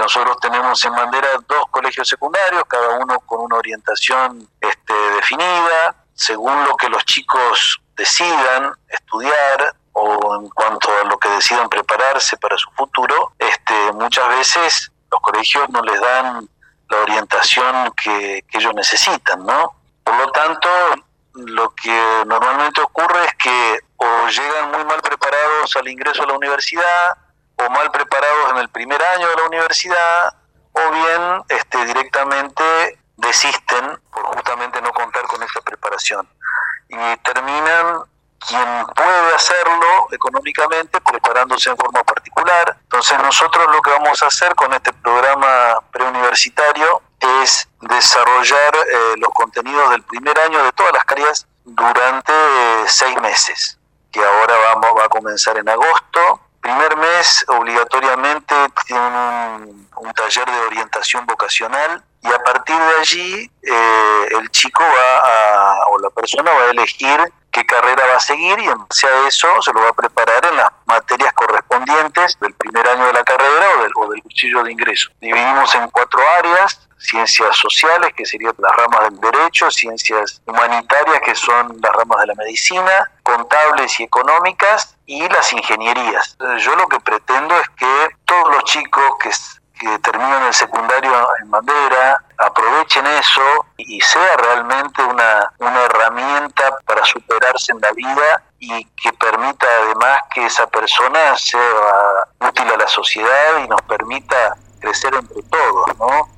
Nosotros tenemos en Bandera 2 colegios secundarios, cada uno con una orientación definida, según lo que los chicos decidan estudiar o en cuanto a lo que decidan prepararse para su futuro. Muchas veces los colegios no les dan la orientación que ellos necesitan, ¿no? Por lo tanto, lo que normalmente ocurre es que o llegan muy mal preparados al ingreso a la universidad, o mal preparados en el primer año de la universidad, o bien directamente desisten por justamente no contar con esa preparación. Y terminan, quien puede hacerlo económicamente, preparándose en forma particular. Entonces nosotros lo que vamos a hacer con este programa preuniversitario es desarrollar los contenidos del primer año de todas las áreas durante 6 meses, que ahora va a comenzar en agosto. Primer mes obligatoriamente tiene un taller de orientación vocacional, y a partir de allí el chico o la persona va a elegir qué carrera va a seguir, y en base a eso se lo va a preparar en las materias correspondientes del primer año de la carrera o del cursillo de ingreso. Dividimos en 4 áreas: ciencias sociales, que serían las ramas del derecho; ciencias humanitarias, que son las ramas de la medicina; contables y económicas; y las ingenierías. Yo lo que pretendo es que todos los chicos que terminan el secundario en Bandera aprovechen eso y sea realmente una herramienta para superarse en la vida, y que permita además que esa persona sea útil a la sociedad y nos permita crecer entre todos, ¿no?